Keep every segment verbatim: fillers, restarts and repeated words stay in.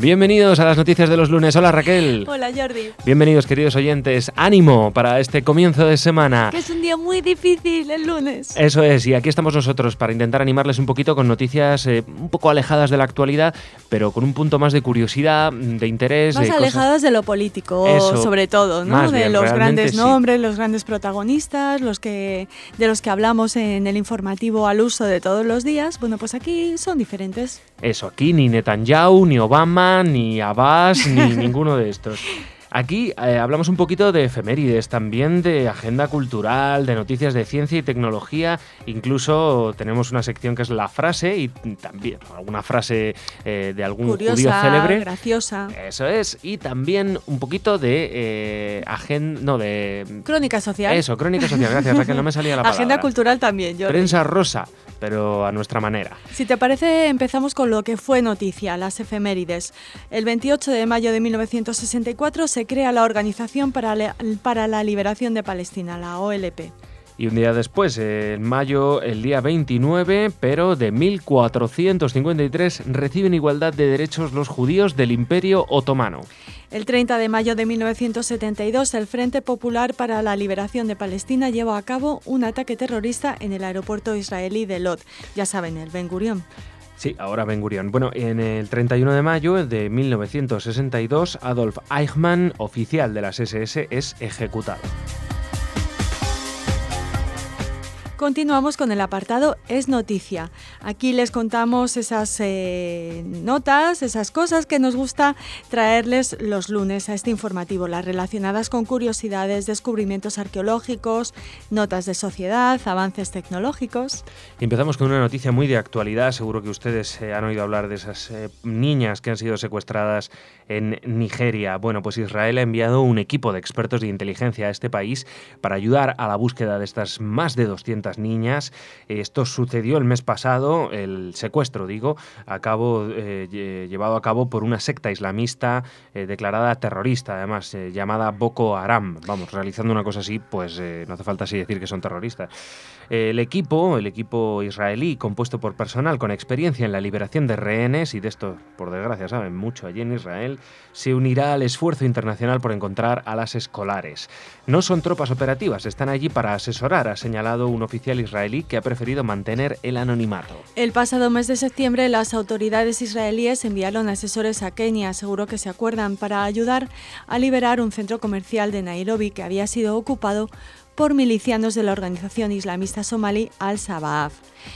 Bienvenidos a las noticias de los lunes. Hola Raquel. Hola Jordi. Bienvenidos queridos oyentes. Ánimo para este comienzo de semana. Que es un día muy difícil el lunes. Eso es, y aquí estamos nosotros para intentar animarles un poquito con noticias eh, un poco alejadas de la actualidad, pero con un punto más de curiosidad, de interés. Más de alejadas cosas... de lo político, Eso, sobre todo, ¿no? más De bien, los grandes sí. nombres, los grandes protagonistas, los que de los que hablamos en el informativo al uso de todos los días. Bueno, pues aquí son diferentes. Eso, aquí ni Netanyahu, ni Obama, ni Abbas, ni ninguno de estos. Aquí eh, hablamos un poquito de efemérides, también de agenda cultural, de noticias de ciencia y tecnología, incluso tenemos una sección que es la frase y también alguna frase eh, de algún Curiosa, judío célebre. Graciosa. Eso es, y también un poquito de eh, agenda, no, de... Crónica social. Eso, crónica social, gracias Raquel, no me salía la palabra. Agenda cultural también, Jordi. Prensa rosa, pero a nuestra manera. Si te parece, empezamos con lo que fue noticia, las efemérides. El veintiocho de mayo de mil novecientos sesenta y cuatro se crea la Organización para la, para la Liberación de Palestina, la O L P. Y un día después, en mayo, el día veintinueve, pero de mil cuatrocientos cincuenta y tres, reciben igualdad de derechos los judíos del Imperio Otomano. El treinta de mayo de mil novecientos setenta y dos, el Frente Popular para la Liberación de Palestina lleva a cabo un ataque terrorista en el aeropuerto israelí de Lod. Ya saben, el Ben Gurion. Sí, ahora Ben Gurion. Bueno, en el treinta y uno de mayo de mil novecientos sesenta y dos, Adolf Eichmann, oficial de las ese ese, es ejecutado. Continuamos con el apartado Es Noticia. Aquí les contamos esas eh, notas, esas cosas que nos gusta traerles los lunes a este informativo, las relacionadas con curiosidades, descubrimientos arqueológicos, notas de sociedad, avances tecnológicos. Y empezamos con una noticia muy de actualidad. Seguro que ustedes eh, han oído hablar de esas eh, niñas que han sido secuestradas en Nigeria. Bueno, pues Israel ha enviado un equipo de expertos de inteligencia a este país para ayudar a la búsqueda de estas más de doscientas niñas. Esto sucedió el mes pasado, el secuestro, digo, a cabo, eh, llevado a cabo por una secta islamista eh, declarada terrorista, además, eh, llamada Boko Haram. Vamos, realizando una cosa así, pues eh, no hace falta así decir que son terroristas. El equipo, el equipo israelí, compuesto por personal con experiencia en la liberación de rehenes, y de esto, por desgracia, saben mucho allí en Israel, se unirá al esfuerzo internacional por encontrar a las escolares. No son tropas operativas, están allí para asesorar, ha señalado un oficial israelí que ha preferido mantener el anonimato. El pasado mes de septiembre, las autoridades israelíes enviaron asesores a Kenia, seguro que se acuerdan, para ayudar a liberar un centro comercial de Nairobi que había sido ocupado por milicianos de la organización islamista somalí Al-Shabaab.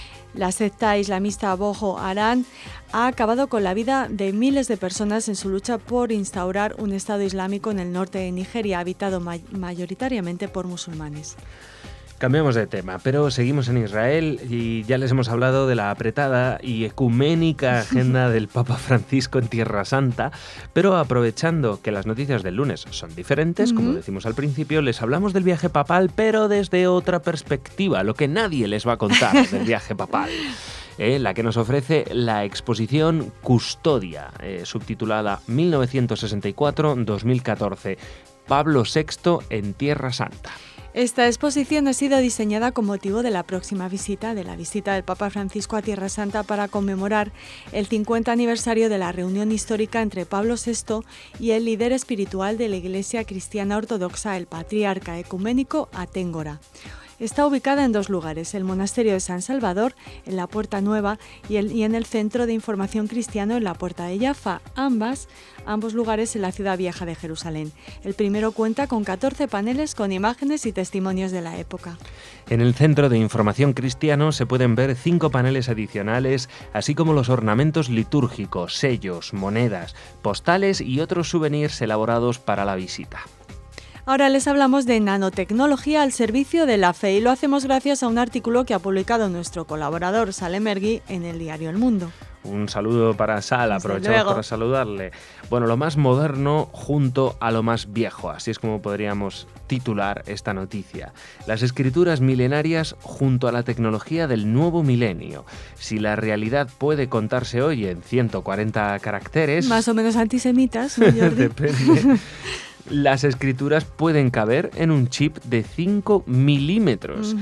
La secta islamista Boko Haram ha acabado con la vida de miles de personas en su lucha por instaurar un Estado islámico en el norte de Nigeria, habitado may- mayoritariamente por musulmanes. Cambiamos de tema, pero seguimos en Israel y ya les hemos hablado de la apretada y ecuménica agenda del Papa Francisco en Tierra Santa, pero aprovechando que las noticias del lunes son diferentes, uh-huh. como decimos al principio, les hablamos del viaje papal, pero desde otra perspectiva, lo que nadie les va a contar del viaje papal. Eh, la que nos ofrece la exposición Custodia, eh, subtitulada mil novecientos sesenta y cuatro a dos mil catorce, Pablo sexto en Tierra Santa. Esta exposición ha sido diseñada con motivo de la próxima visita, de la visita del Papa Francisco a Tierra Santa para conmemorar el cincuenta aniversario de la reunión histórica entre Pablo sexto y el líder espiritual de la Iglesia Cristiana Ortodoxa, el patriarca ecuménico Aténgora. Está ubicada en dos lugares, el Monasterio de San Salvador, en la Puerta Nueva, y, el, y en el Centro de Información Cristiano, en la Puerta de Jaffa, ambas, ambos lugares en la ciudad vieja de Jerusalén. El primero cuenta con catorce paneles con imágenes y testimonios de la época. En el Centro de Información Cristiano se pueden ver cinco paneles adicionales, así como los ornamentos litúrgicos, sellos, monedas, postales y otros souvenirs elaborados para la visita. Ahora les hablamos de nanotecnología al servicio de la fe y lo hacemos gracias a un artículo que ha publicado nuestro colaborador Salem Ergui en el diario El Mundo. Un saludo para Sal, aprovechamos para saludarle. Bueno, lo más moderno junto a lo más viejo, así es como podríamos titular esta noticia. Las escrituras milenarias junto a la tecnología del nuevo milenio. Si la realidad puede contarse hoy en ciento cuarenta caracteres... Más o menos antisemitas, ¿no, Jordi? Depende. Las escrituras pueden caber en un chip de cinco milímetros. Uh-huh.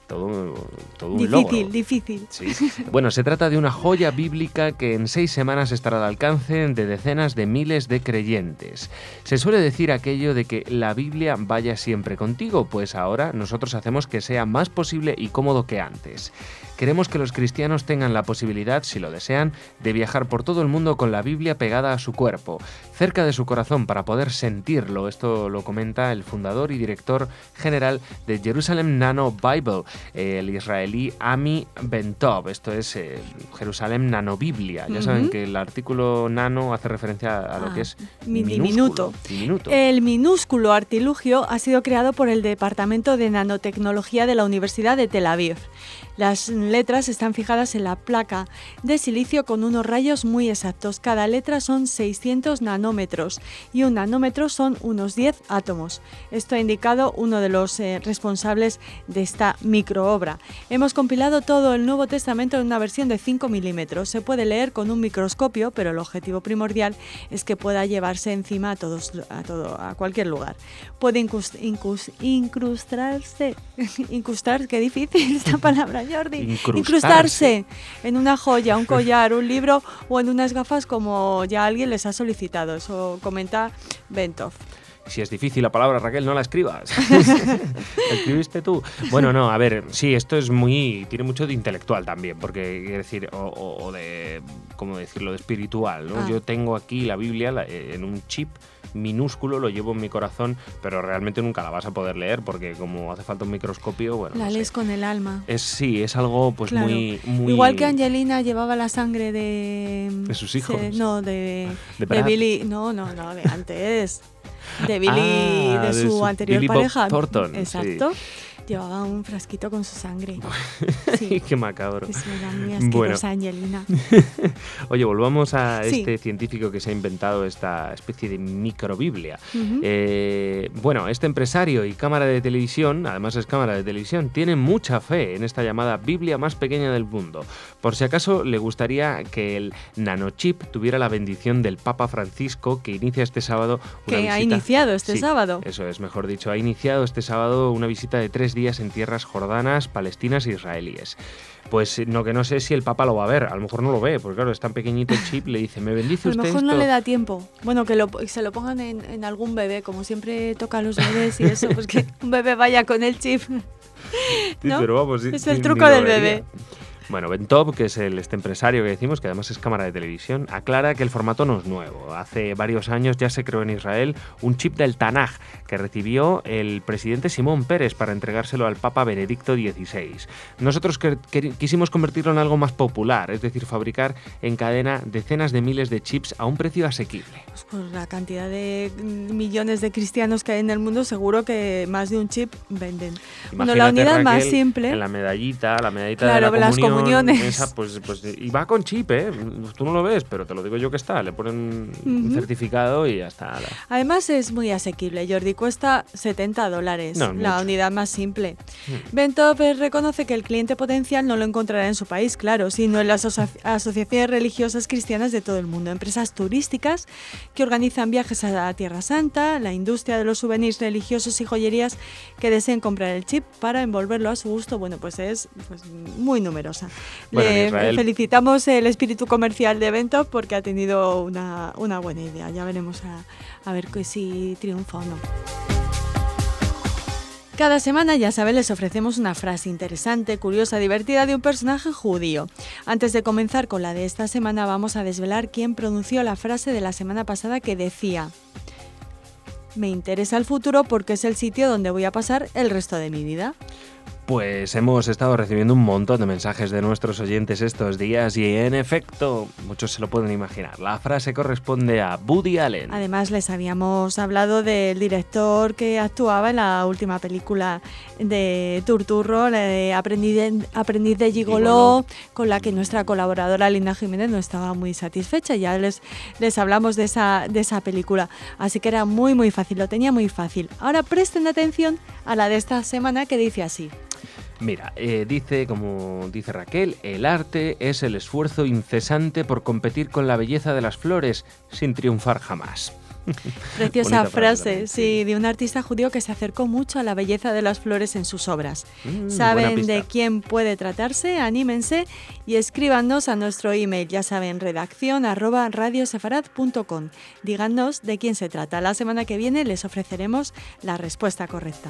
Todo, todo un difícil, logro. Difícil, Sí. Bueno, se trata de una joya bíblica que en seis semanas estará al alcance de decenas de miles de creyentes. Se suele decir aquello de que la Biblia vaya siempre contigo, pues ahora nosotros hacemos que sea más posible y cómodo que antes. Queremos que los cristianos tengan la posibilidad, si lo desean, de viajar por todo el mundo con la Biblia pegada a su cuerpo, cerca de su corazón para poder sentirlo. Esto lo comenta el fundador y director general de Jerusalem Nano Bible, el israelí Ami Ben-Tov. Esto es eh, Jerusalem Nano Biblia. Ya uh-huh. saben que el artículo nano hace referencia a lo ah, que es diminuto. diminuto. El minúsculo artilugio ha sido creado por el Departamento de Nanotecnología de la Universidad de Tel Aviv. Las letras están fijadas en la placa de silicio con unos rayos muy exactos. Cada letra son seiscientos nanómetros y un nanómetro son unos diez átomos. Esto ha indicado uno de los eh, responsables de esta microobra. Hemos compilado todo el Nuevo Testamento en una versión de cinco milímetros. Se puede leer con un microscopio, pero el objetivo primordial es que pueda llevarse encima a, todos, a, todo, a cualquier lugar. Puede incrust, incrust, incrustarse, incrustar, qué difícil esta palabra, Jordi. Incrustarse. Incrustarse en una joya, un collar, un libro o en unas gafas como ya alguien les ha solicitado. Eso comenta Ben-Tov. Si es difícil la palabra, Raquel, no la escribas. ¿Escribiste tú? Bueno, no, a ver, sí, esto es muy... tiene mucho de intelectual también, porque, quiere decir, o, o, o de, ¿cómo decirlo?, de espiritual, ¿no? Ah. Yo tengo aquí la Biblia la, en un chip minúsculo, lo llevo en mi corazón, pero realmente nunca la vas a poder leer, porque como hace falta un microscopio, bueno, la no lees sé. con el alma. Es, sí, es algo pues claro. muy, muy... Igual que Angelina llevaba la sangre de... De sus hijos. Se, no, de... De, de Billy... No, no, no, de antes... De De Billy, ah, de su, de su anterior Billy pareja. Bob Thornton. Exacto. Sí. Llevaba un frasquito con su sangre. Sí. Qué macabro. Eso era muy asquerosa, bueno. Angelina. Oye, volvamos a sí. este científico que se ha inventado esta especie de microbiblia. Uh-huh. Eh, bueno, este empresario y cámara de televisión, además es cámara de televisión, tiene mucha fe en esta llamada Biblia más pequeña del mundo. Por si acaso le gustaría que el nanochip tuviera la bendición del Papa Francisco, que inicia este sábado una que visita... ha iniciado este sí, sábado. Eso es, mejor dicho, ha iniciado este sábado una visita de tres días en tierras jordanas, palestinas e israelíes. Pues no, que no sé si el Papa lo va a ver, a lo mejor no lo ve, porque claro, es tan pequeñito el chip, le dice, ¿me bendice usted esto? A lo mejor no le da tiempo. Bueno, que lo, se lo pongan en, en algún bebé, como siempre toca a los bebés y eso, pues que un bebé vaya con el chip. ¿No? Sí, pero vamos, sí, es el sí, truco del bebé. Bueno, Ben-Tov, que es el, este empresario que decimos, que además es cámara de televisión, aclara que el formato no es nuevo. Hace varios años ya se creó en Israel un chip del Tanaj que recibió el presidente Simón Peres para entregárselo al Papa Benedicto dieciséis. Nosotros que, que, quisimos convertirlo en algo más popular, es decir, fabricar en cadena decenas de miles de chips a un precio asequible. Pues por la cantidad de millones de cristianos que hay en el mundo, seguro que más de un chip venden. Imagínate, bueno, la unidad Raquel, más simple... En la medallita, la medallita claro, de la comunión... Comuniones. Esa, pues, pues, y va con chip, ¿eh? Tú no lo ves, pero te lo digo yo que está. Le ponen uh-huh. un certificado y ya está. Además es muy asequible, Jordi. Cuesta setenta dólares, no, la mucho. unidad más simple. Hmm. Ben-Tov reconoce que el cliente potencial no lo encontrará en su país, claro, sino en las aso- asociaciones religiosas cristianas de todo el mundo. Empresas turísticas que organizan viajes a la Tierra Santa, la industria de los souvenirs religiosos y joyerías que deseen comprar el chip para envolverlo a su gusto. Bueno, pues es pues, muy numerosa. Bueno, Le Israel... felicitamos el espíritu comercial de Ben-Tov porque ha tenido una, una buena idea. Ya veremos a, a ver si triunfa o no. Cada semana, ya saben, les ofrecemos una frase interesante, curiosa, divertida de un personaje judío. Antes de comenzar con la de esta semana, vamos a desvelar quién pronunció la frase de la semana pasada que decía: me interesa el futuro porque es el sitio donde voy a pasar el resto de mi vida. Pues hemos estado recibiendo un montón de mensajes de nuestros oyentes estos días y, en efecto, muchos se lo pueden imaginar. La frase corresponde a Woody Allen. Además, les habíamos hablado del director que actuaba en la última película de Turturro, la de Aprendiz de, Aprendiz de Gigoló, con la que nuestra colaboradora Linda Jiménez no estaba muy satisfecha. Ya les, les hablamos de esa, de esa película. Así que era muy, muy fácil, lo tenía muy fácil. Ahora presten atención a la de esta semana que dice así. Mira, eh, dice, como dice Raquel, el arte es el esfuerzo incesante por competir con la belleza de las flores sin triunfar jamás. Preciosa frase, sí, de un artista judío que se acercó mucho a la belleza de las flores en sus obras. Mm, ¿Saben de quién puede tratarse? Anímense y escríbanos a nuestro email, ya saben, redacción arroba radiosefarad punto com. Díganos de quién se trata. La semana que viene les ofreceremos la respuesta correcta.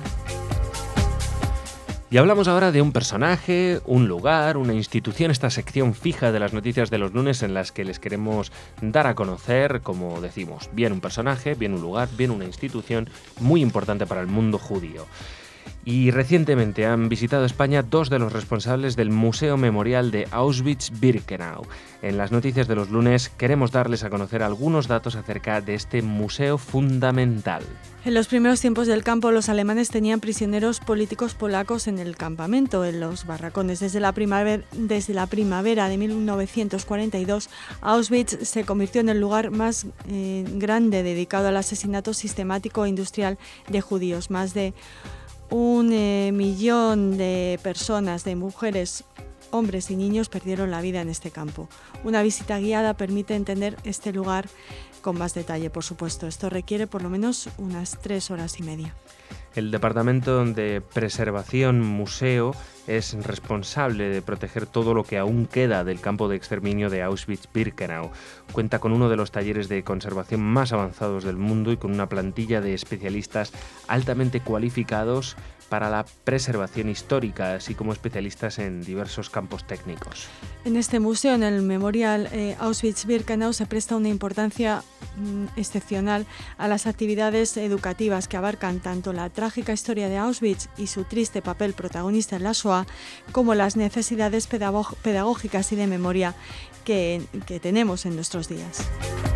Y hablamos ahora de un personaje, un lugar, una institución, esta sección fija de las noticias de los lunes en las que les queremos dar a conocer, como decimos, bien un personaje, bien un lugar, bien una institución muy importante para el mundo judío. Y recientemente han visitado España dos de los responsables del Museo Memorial de Auschwitz-Birkenau. En las noticias de los lunes queremos darles a conocer algunos datos acerca de este museo fundamental. En los primeros tiempos del campo, los alemanes tenían prisioneros políticos polacos en el campamento, en los barracones. Desde la primavera, desde la primavera de mil novecientos cuarenta y dos, Auschwitz se convirtió en el lugar más eh, grande dedicado al asesinato sistemático e industrial de judíos. Más de Un eh, millón de personas, de mujeres, hombres y niños perdieron la vida en este campo. Una visita guiada permite entender este lugar con más detalle, por supuesto. Esto requiere por lo menos unas tres horas y media. El Departamento de Preservación Museo es responsable de proteger todo lo que aún queda del campo de exterminio de Auschwitz-Birkenau. Cuenta con uno de los talleres de conservación más avanzados del mundo y con una plantilla de especialistas altamente cualificados para la preservación histórica, así como especialistas en diversos campos técnicos. En este museo, en el Memorial eh, Auschwitz-Birkenau, se presta una importancia mm, excepcional a las actividades educativas que abarcan tanto la trágica historia de Auschwitz y su triste papel protagonista en la Shoah, como las necesidades pedagog- pedagógicas y de memoria que, que tenemos en nuestros días.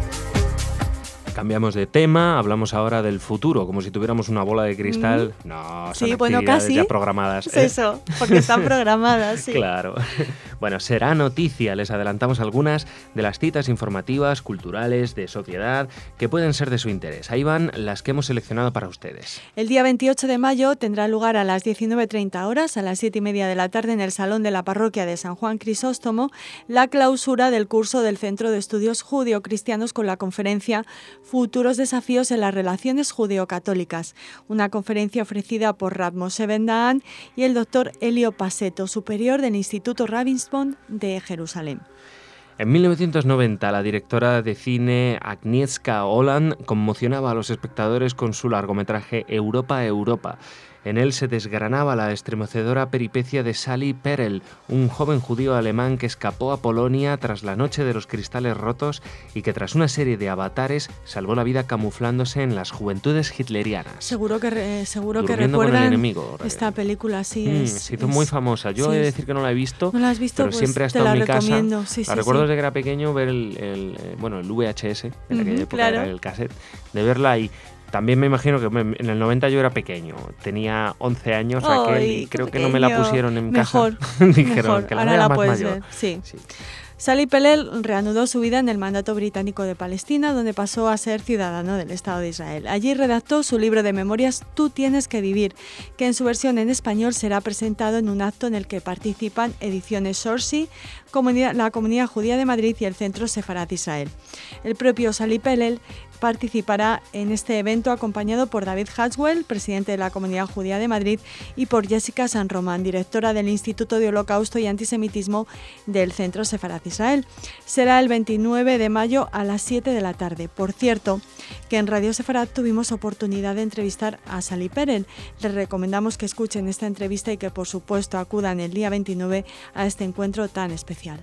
Cambiamos de tema, hablamos ahora del futuro, como si tuviéramos una bola de cristal. Mm. No, son sí, bueno, actividades casi. ya programadas. Es eso, porque están programadas, sí. Claro. Bueno, será noticia, les adelantamos algunas de las citas informativas, culturales, de sociedad, que pueden ser de su interés. Ahí van las que hemos seleccionado para ustedes. El día veintiocho de mayo tendrá lugar a las diecinueve treinta horas, a las siete y media de la tarde, en el Salón de la Parroquia de San Juan Crisóstomo, la clausura del curso del Centro de Estudios Judeo-Cristianos con la conferencia Futuros desafíos en las relaciones judeo-católicas, una conferencia ofrecida por Rav Moshe Ben Dahan y el doctor Elio Paseto, superior del Instituto Ravensbrück de Jerusalén. En mil novecientos noventa, la directora de cine Agnieszka Holland conmocionaba a los espectadores con su largometraje Europa, Europa. En él se desgranaba la estremecedora peripecia de Sally Perel, un joven judío alemán que escapó a Polonia tras la noche de los cristales rotos y que tras una serie de avatares salvó la vida camuflándose en las juventudes hitlerianas. Seguro que, re, seguro que Durmiendo recuerdan con el enemigo. Esta película, sí. Mm, es, se hizo es, muy famosa. Yo sí, he de decir que no la he visto, no la has visto, pero pues siempre ha estado te la en mi recomiendo. casa. Sí, sí, la recuerdo sí. desde que era pequeño ver el, el, el, bueno, el V H S, en aquella uh-huh, época claro. era el cassette, de verla ahí. También me imagino que en el noventa yo era pequeño, tenía once años, Ay, aquel, y creo pequeño. que no me la pusieron en mejor, casa. Dijeron mejor. que la Ahora vea la más puedes mayor. ver, sí. sí. Sally Perel reanudó su vida en el mandato británico de Palestina, donde pasó a ser ciudadano del Estado de Israel. Allí redactó su libro de memorias Tú tienes que vivir, que en su versión en español será presentado en un acto en el que participan Ediciones Sorsi, comunidad, la Comunidad Judía de Madrid y el Centro Sefarad Israel. El propio Sally Perel participará en este evento acompañado por David Hatzwell, presidente de la Comunidad Judía de Madrid, y por Jessica San Román, directora del Instituto de Holocausto y Antisemitismo del Centro Sefarad Israel. Será el veintinueve de mayo a las siete de la tarde. Por cierto, que en Radio Sefarad tuvimos oportunidad de entrevistar a Sally Perel. Les recomendamos que escuchen esta entrevista y que, por supuesto, acudan el día veintinueve a este encuentro tan especial.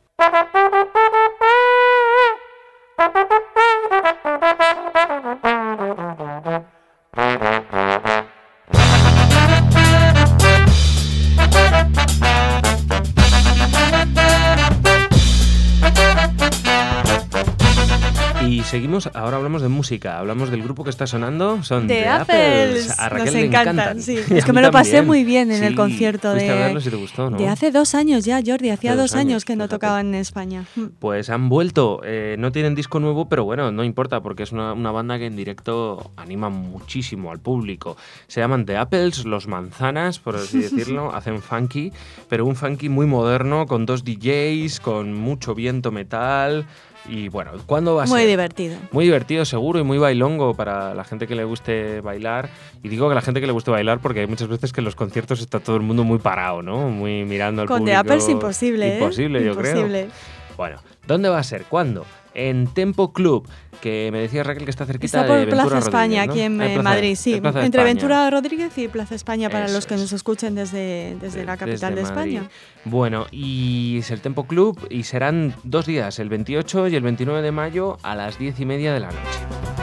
Y seguimos, ahora hablamos de música, hablamos del grupo que está sonando, son The, The Apples. Apples. A Raquel Nos le encantan, encantan. sí. Es que me lo pasé muy bien en sí, el concierto de, de, a verlo si te gustó, ¿no? de hace dos años ya, Jordi, hacía hace dos, dos años, años que no fíjate. tocaban en España. Pues han vuelto, eh, no tienen disco nuevo, pero bueno, no importa, porque es una, una banda que en directo anima muchísimo al público. Se llaman The Apples, los manzanas, por así decirlo, hacen funky, pero un funky muy moderno, con dos D Js, con mucho viento metal. Y bueno, ¿cuándo va a Muy ser? Muy divertido. Muy divertido, seguro, y muy bailongo para la gente que le guste bailar. Y digo que la gente que le guste bailar porque hay muchas veces que en los conciertos está todo el mundo muy parado, ¿no? Muy mirando al Con público. Con The Apples imposible, ¿eh? Imposible, yo imposible. creo. Bueno, ¿dónde va a ser? ¿Cuándo? En Tempo Club, que me decía Raquel que está cerquita está por de Ventura Plaza España, Rodríguez, ¿no? aquí en ah, Plaza, Madrid, sí. Entre España. Ventura Rodríguez y Plaza España, para Eso los que es. nos escuchen desde, desde de, la capital desde de Madrid. España. Bueno, y es el Tempo Club y serán dos días, el veintiocho y el veintinueve de mayo a las diez y media de la noche.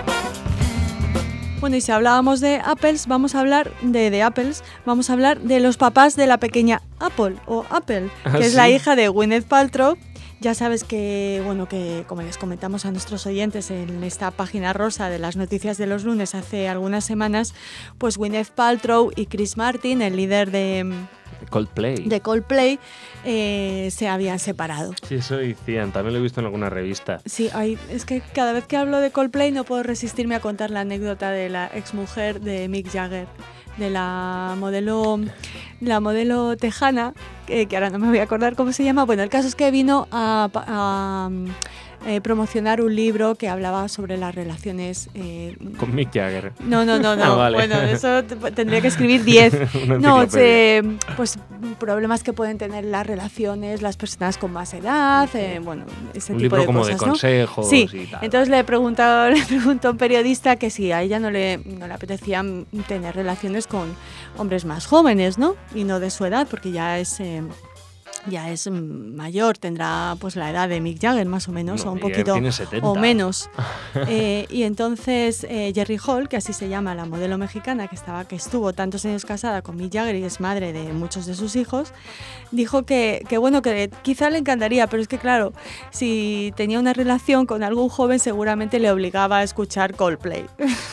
Bueno, y si hablábamos de Apples, vamos a hablar de, de Apples, vamos a hablar de los papás de la pequeña Apple, o Apple, que ¿Ah, es sí? la hija de Gwyneth Paltrow. Ya sabes que, bueno, que como les comentamos a nuestros oyentes en esta página rosa de las noticias de los lunes hace algunas semanas, pues Gwyneth Paltrow y Chris Martin, el líder de Coldplay, de Coldplay eh, se habían separado. Sí, eso decían, también lo he visto en alguna revista. Sí, hay, es que cada vez que hablo de Coldplay no puedo resistirme a contar la anécdota de la exmujer de Mick Jagger, de la modelo, la modelo tejana, que, que ahora no me voy a acordar cómo se llama. Bueno, el caso es que vino a, a, a eh, promocionar un libro que hablaba sobre las relaciones... Eh, Con Mick Jagger. No, no, no, no. Ah, vale. Bueno, eso tendría que escribir diez. No, eh, pues problemas que pueden tener las relaciones, las personas con más edad, eh, bueno, ese un tipo libro de como cosas, de ¿no? consejos Sí, y tal. Entonces le preguntó, le preguntó a un periodista que si a ella no le, no le apetecía tener relaciones con hombres más jóvenes, ¿no? Y no de su edad, porque ya es... Eh, ya es mayor, tendrá pues la edad de Mick Jagger más o menos, no, o un poquito tiene setenta. o menos. eh, y entonces eh, Jerry Hall, que así se llama la modelo mexicana que estaba que estuvo tantos años casada con Mick Jagger y es madre de muchos de sus hijos, dijo que, que bueno, que quizá le encantaría, pero es que claro, si tenía una relación con algún joven seguramente le obligaba a escuchar Coldplay.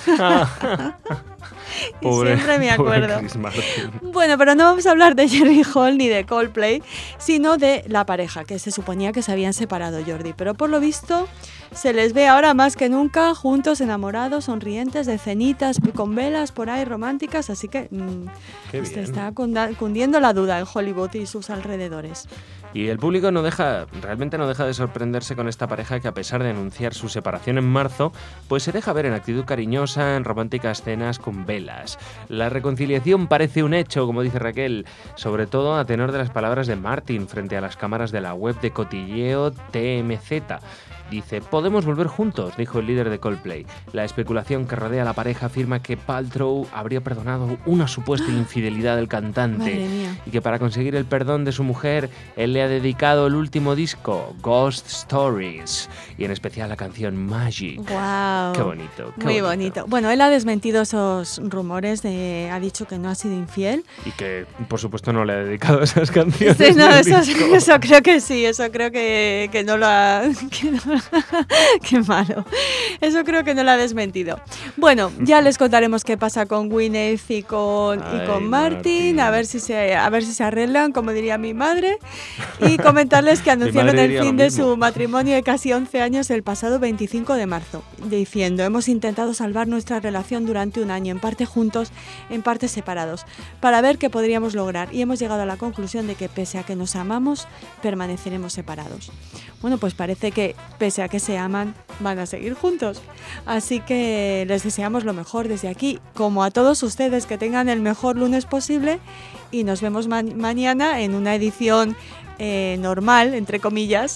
Y Pobre, siempre me acuerdo. Chris Martin. Bueno, pero no vamos a hablar de Jerry Hall ni de Coldplay, sino de la pareja, que se suponía que se habían separado, Jordi. Pero por lo visto se les ve ahora más que nunca juntos, enamorados, sonrientes, de cenitas con velas por ahí románticas, así que mmm, se está cundiendo la duda en Hollywood y sus alrededores. Y el público no deja, realmente no deja de sorprenderse con esta pareja que, a pesar de anunciar su separación en marzo, pues se deja ver en actitud cariñosa, en románticas cenas con velas. La reconciliación parece un hecho, como dice Raquel, sobre todo a tenor de las palabras de Martin frente a las cámaras de la web de cotilleo T M Z. Dice, podemos volver juntos, dijo el líder de Coldplay. La especulación que rodea a la pareja afirma que Paltrow habría perdonado una supuesta infidelidad del cantante y que para conseguir el perdón de su mujer, él le ha dedicado el último disco, Ghost Stories, y en especial la canción Magic. ¡Wow! ¡Qué bonito! Qué Muy bonito. bonito. Bueno, él ha desmentido esos rumores, de, ha dicho que no ha sido infiel. Y que, por supuesto, no le ha dedicado esas canciones. Sí, no, eso, eso creo que sí, eso creo que, que no lo ha... Que no lo Qué malo. Eso creo que no lo ha desmentido. Bueno, ya les contaremos qué pasa con Gwyneth y con, Ay, y con Martin, Martin, a ver si se a ver si se arreglan, como diría mi madre, y comentarles que anunciaron el fin de su matrimonio de casi once años el pasado veinticinco de marzo, diciendo, hemos intentado salvar nuestra relación durante un año, en parte juntos, en parte separados, para ver qué podríamos lograr, y hemos llegado a la conclusión de que pese a que nos amamos, permaneceremos separados. Bueno, pues parece que pese a que se aman, van a seguir juntos. Así que les deseamos lo mejor desde aquí, como a todos ustedes, que tengan el mejor lunes posible, y nos vemos ma- mañana en una edición eh, normal, entre comillas,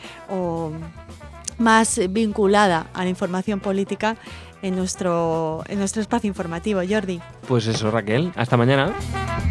o más vinculada a la información política en nuestro, en nuestro espacio informativo. Jordi. Pues eso, Raquel. Hasta mañana.